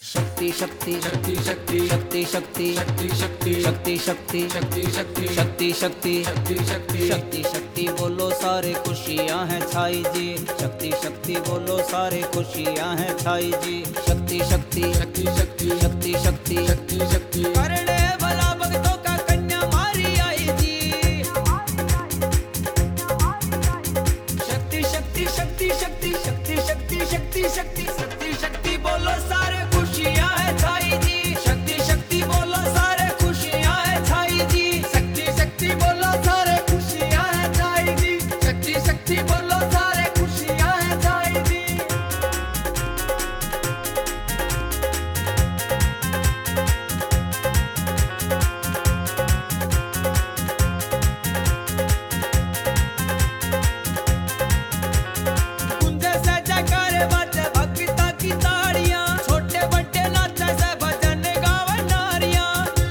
शक्ति शक्ति शक्ति शक्ति शक्ति शक्ति शक्ति शक्ति शक्ति शक्ति शक्ति शक्ति शक्ति शक्ति शक्ति शक्ति शक्ति शक्ति बोलो सारे खुशियां हैं छाई जी। शक्ति शक्ति बोलो सारे खुशियां हैं छाई जी। शक्ति शक्ति शक्ति शक्ति शक्ति शक्ति शक्ति शक्ति करने भला भक्तों का कन्या मारी आई जी। शक्ति शक्ति शक्ति शक्ति शक्ति शक्ति शक्ति शक्ति शक्ति शक्ति बोलो सारे खुशियां हैं छाई जी। शक्ति शक्ति बोलो सारे खुशियां हैं छाई जी। शक्ति शक्ति बोलो सारे खुशियां हैं छाई जी। शक्ति शक्ति बोलो सारे खुशियां हैं छाई जी। कुंजे से जयकारे बाजे भक्ता की ताड़ियां। छोटे बड़े नाचे से भजन गावे नारियां।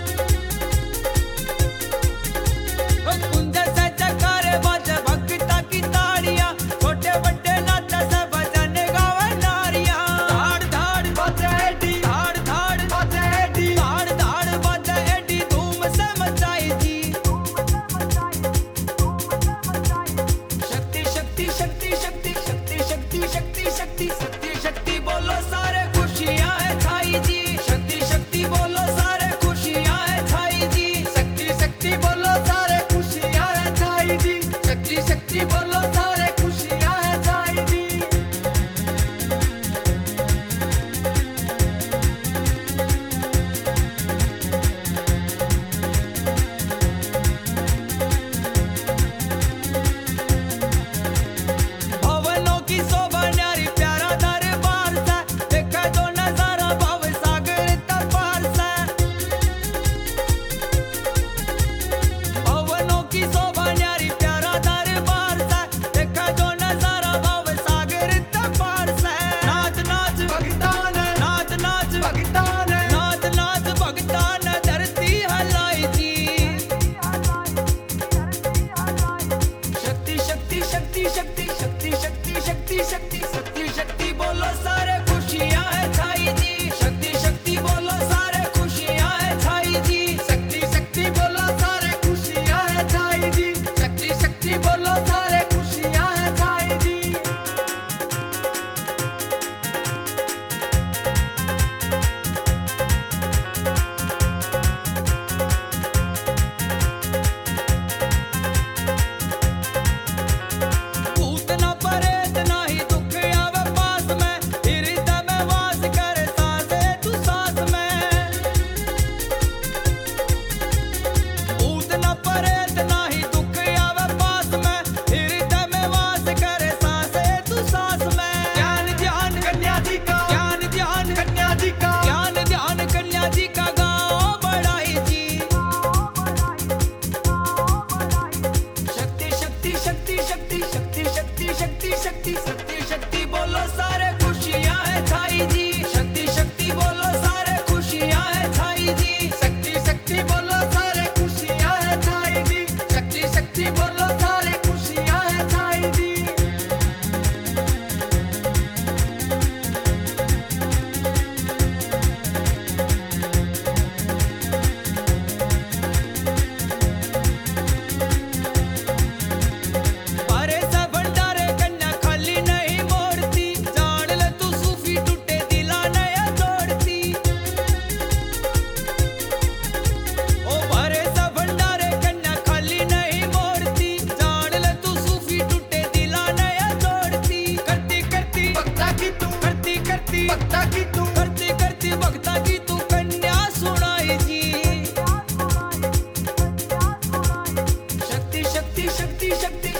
कुंजे से जयकारे बाजे भक्ता की ताड़ियां। छोटे बड़े नाचे से भजन गावे नारियां। धाड़ धाड़ बाजे एडी, धाड़ धाड़ बाजे एडी, धाड़ धाड़ बाजे एडी, धूम से मचाई जी। शक्ति शक्ति शक्ति शक्ति शक्ति शक्ति शक्ति शक्ति शक्ति शक्ति बोलो सारे खुशियां हैं छाई जी। शक्ति शक्ति बोलो सारे खुशियां हैं छाई जी। शक्ति शक्ति बोलो सारे खुशियां हैं छाई जी। शक्ति शक्ति बोलो सारे खुशियां हैं छाई जी। भवनों की शोभा न्यारी प्यारा दरबार से। देखा तो नजारा भव सागर तलवार से। भवनों की शोभा न्यारी प्यारा दरबार से। देखा तो नजारा भव सागर तलवार से। नाच नाच भगतान नाच नाच भगतान नाच नाच भगता ने धरती हलाई जी। शक्ति शक्ति शक्ति शक्ति शक्ति शक्ति शक्ति शक्ति शक्ति शक्ति बोलो सारे खुशियां हैं छाई जी। शक्ति शक्ति बोलो सारे खुशियां हैं छाई जी। शक्ति शक्ति बोलो सारे खुशियां हैं छाई जी। शक्ति शक्ति बोलो सारे खुशियां हैं छाई जी। भूत न परेत नाही दुख आवे पास में। हृदय में वास करे सांसे तू सांस में। भूत न परेत नाही दुख आवे पास में। हृदय में वास करे सांसे तू सांस में। ज्ञान ध्यान कन्या जी का ज्ञान ध्यान कन्या जी का ज्ञान ध्यान कन्या जी का गाँव बढ़ाई जी। शक्ति शक्ति शक्ति शक्ति शक्ति शक्ति शक्ति शक्ति शक्ति शक्ति बोलो सारे खुशियां हैं छाई जी। शक्ति शक्ति बोलो सारे खुशियां हैं छाई जी। शक्ति शक्ति बोलो सारे खुशियां हैं छाई जी। शक्ति शक्ति बोलो सारे खुशियां हैं छाई जी। अरे से भंडारे कन्या खाली नहीं मोड़ती। जान ले तू सूफी टूटे दिला नया जोड़ती। ओ भरे से भंडारे कन्या खाली नहीं मोड़ती। जान ले तू सूफी टूटे दिला नया जोड़ती। करती करती भक्ता की तू करती करती भक्ता की तू करती करती भक्ता की तू कन्या सुनाई जी। शक्ति शक्ति शक्ति शक्ति